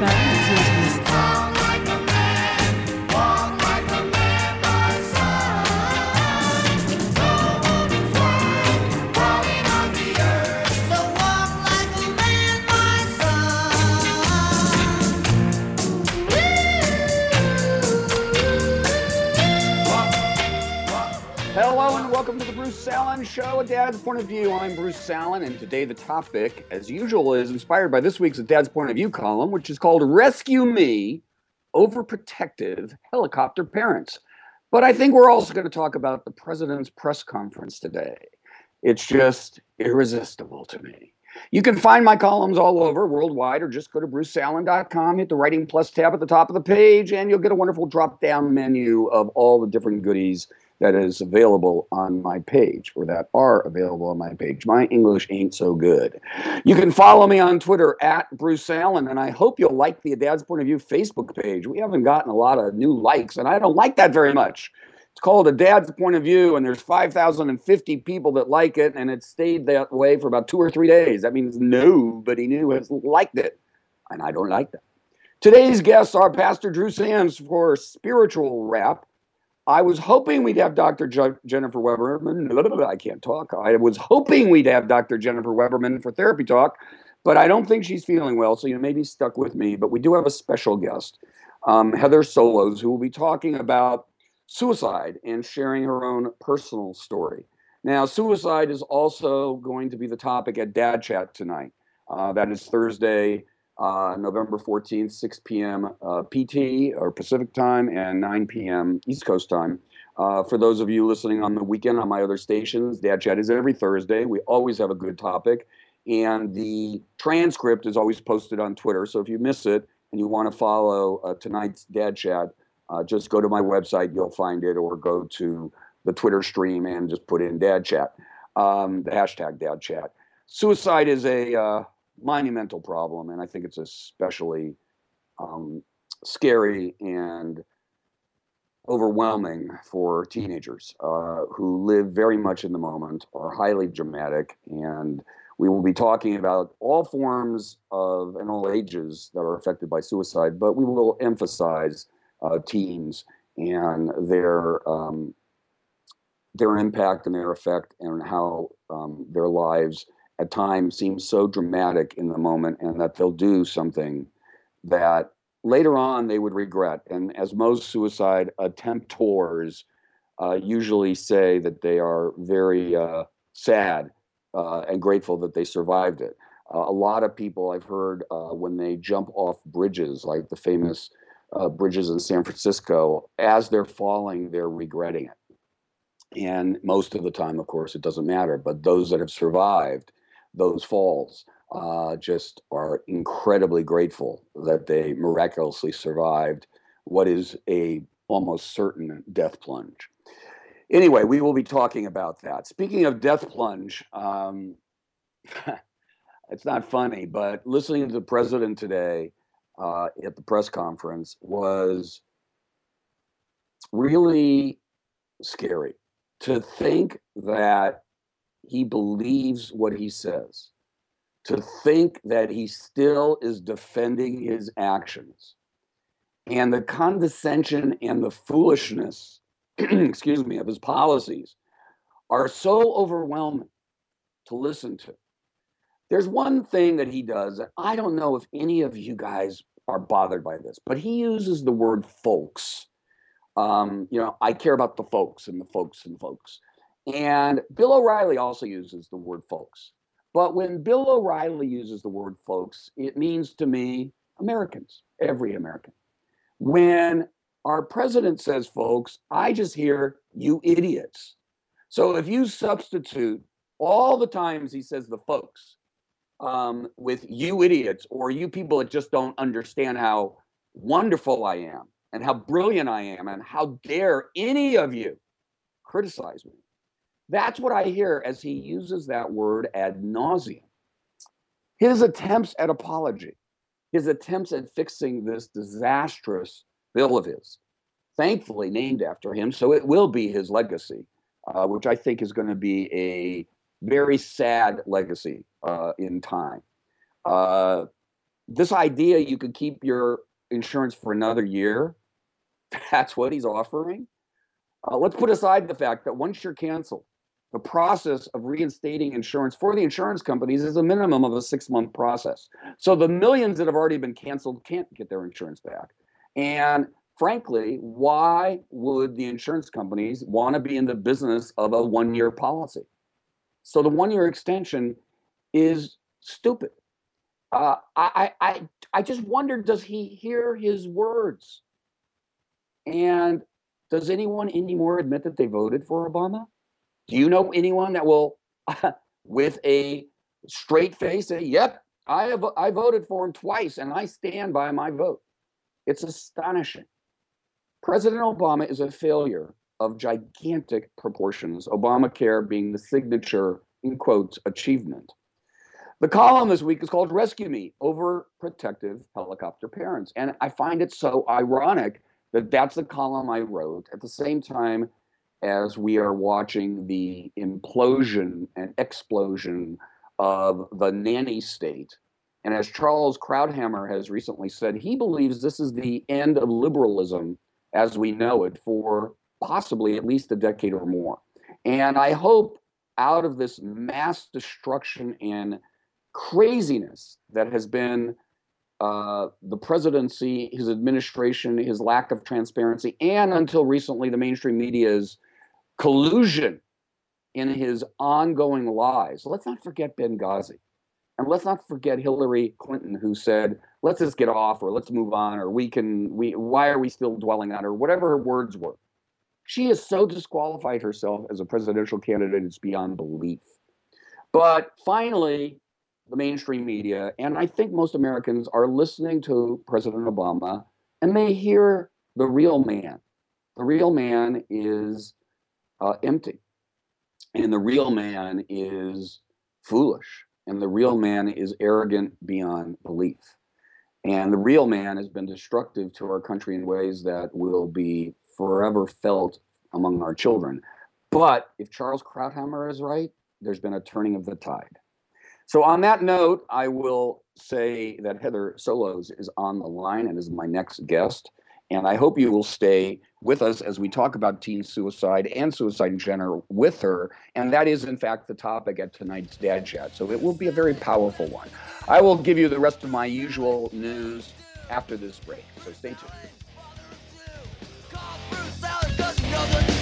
beziehungsweise Hello and welcome to the Bruce Salen Show, A Dad's Point of View. I'm Bruce Salen, and today the topic, as usual, is inspired by this week's A Dad's Point of View column, which is called Rescue Me, Overprotective Helicopter Parents. But I think we're also going to talk about the president's press conference today. It's just irresistible to me. You can find my columns all over worldwide, or just go to brucesalen.com, hit the Writing Plus tab at the top of the page, and you'll get a wonderful drop-down menu of all the different goodies that is available on my page, or that are available on my page. My English ain't so good. You can follow me on Twitter at Bruce Salen, and I hope you'll like the A Dad's Point of View Facebook page. We haven't gotten a lot of new likes, and I don't like that very much. It's called A Dad's Point of View, and there's 5,050 people that like it, and it stayed that way for about 2 or 3 days. That means nobody new has liked it, and I don't like that. Today's guests are Pastor Drew Sams for Spiritual Rap. I was hoping we'd have Dr. Jennifer Weberman. I can't talk. I was hoping we'd have Dr. Jennifer Weberman for Therapy Talk, but I don't think she's feeling well, so you may be stuck with me. But we do have a special guest, Heather Solos, who will be talking about suicide and sharing her own personal story. Now, suicide is also going to be the topic at Dad Chat tonight. That is Thursday, November 14th, 6 p.m. PT or Pacific time and 9 p.m. East Coast time. For those of you listening on the weekend on my other stations, Dad Chat is every Thursday. We always have a good topic, and the transcript is always posted on Twitter. So if you miss it and you want to follow tonight's Dad Chat, just go to my website, you'll find it, or go to the Twitter stream and just put in Dad Chat, the hashtag Dad Chat. Suicide is a monumental problem, and I think it's especially scary and overwhelming for teenagers who live very much in the moment, are highly dramatic, and we will be talking about all forms of and all ages that are affected by suicide, but we will emphasize teens and their impact and their effect, and how their lives at times seem so dramatic in the moment, and that they'll do something that later on they would regret. And as most suicide attemptors usually say, that they are very sad and grateful that they survived it. A lot of people I've heard when they jump off bridges, like the famous bridges in San Francisco, as they're falling, they're regretting it. And most of the time, of course, it doesn't matter. But those that have survived those falls just are incredibly grateful that they miraculously survived what is a almost certain death plunge. Anyway, we will be talking about that. Speaking of death plunge, it's not funny, but listening to the president today at the press conference was really scary. To think that he believes what he says, to think that he still is defending his actions, and the condescension and the foolishness, excuse me, of his policies are so overwhelming to listen to. There's one thing that he does, and I don't know if any of you guys are bothered by this, but he uses the word folks. I care about the folks and the folks and folks. And Bill O'Reilly also uses the word folks. But when Bill O'Reilly uses the word folks, it means to me Americans, every American. When our president says folks, I just hear you idiots. So if you substitute all the times he says the folks with you idiots, or you people that just don't understand how wonderful I am and how brilliant I am, and how dare any of you criticize me. That's what I hear as he uses that word ad nauseum. His attempts at apology, his attempts at fixing this disastrous bill of his, thankfully named after him, so it will be his legacy, which I think is going to be a very sad legacy in time. this idea you could keep your insurance for another year, that's what he's offering. Let's put aside the fact that once you're canceled, the process of reinstating insurance for the insurance companies is a minimum of a 6-month process. So the millions that have already been canceled can't get their insurance back. And frankly, why would the insurance companies want to be in the business of a 1-year policy? So the 1-year extension is stupid. I just wonder, does he hear his words? And does anyone anymore admit that they voted for Obama? Do you know anyone that will, with a straight face, say, yep, I voted for him twice and I stand by my vote? It's astonishing. President Obama is a failure of gigantic proportions, Obamacare being the signature, in quotes, achievement. The column this week is called Rescue Me, Overprotective Helicopter Parents. And I find it so ironic that that's the column I wrote at the same time as we are watching the implosion and explosion of the nanny state. And as Charles Krauthammer has recently said, he believes this is the end of liberalism as we know it for possibly at least a decade or more. And I hope out of this mass destruction and craziness that has been the presidency, his administration, his lack of transparency, and until recently, the mainstream media's collusion in his ongoing lies. Let's not forget Benghazi. And let's not forget Hillary Clinton, who said, let's just get off, or let's move on, or why are we still dwelling on, or whatever her words were. She has so disqualified herself as a presidential candidate, it's beyond belief. But finally, the mainstream media, and I think most Americans, are listening to President Obama, and they hear the real man. The real man is empty, and the real man is foolish, and the real man is arrogant beyond belief. And the real man has been destructive to our country in ways that will be forever felt among our children. But if Charles Krauthammer is right, there's been a turning of the tide. So on that note, I will say that Heather Solos is on the line and is my next guest. And I hope you will stay with us as we talk about teen suicide and suicide in general with her. And that is, in fact, the topic at tonight's Dad Chat. So it will be a very powerful one. I will give you the rest of my usual news after this break. So stay tuned.